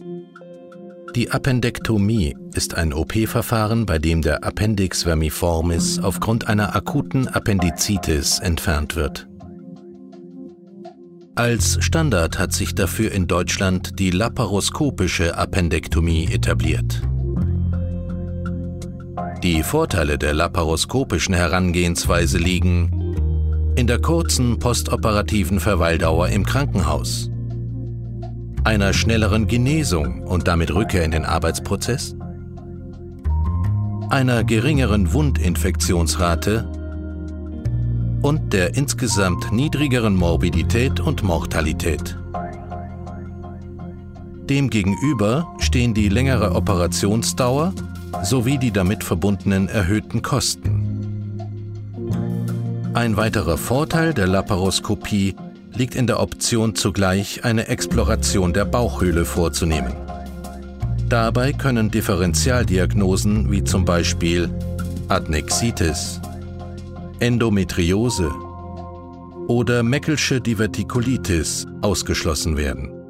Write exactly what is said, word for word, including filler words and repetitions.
Die Appendektomie ist ein O P-Verfahren, bei dem der Appendix vermiformis aufgrund einer akuten Appendizitis entfernt wird. Als Standard hat sich dafür in Deutschland die laparoskopische Appendektomie etabliert. Die Vorteile der laparoskopischen Herangehensweise liegen in der kurzen postoperativen Verweildauer im Krankenhaus, einer schnelleren Genesung und damit Rückkehr in den Arbeitsprozess, einer geringeren Wundinfektionsrate und der insgesamt niedrigeren Morbidität und Mortalität. Demgegenüber stehen die längere Operationsdauer sowie die damit verbundenen erhöhten Kosten. Ein weiterer Vorteil der Laparoskopie liegt in der Option, zugleich eine Exploration der Bauchhöhle vorzunehmen. Dabei können Differentialdiagnosen wie zum Beispiel Adnexitis, Endometriose oder Meckelsche Divertikulitis ausgeschlossen werden.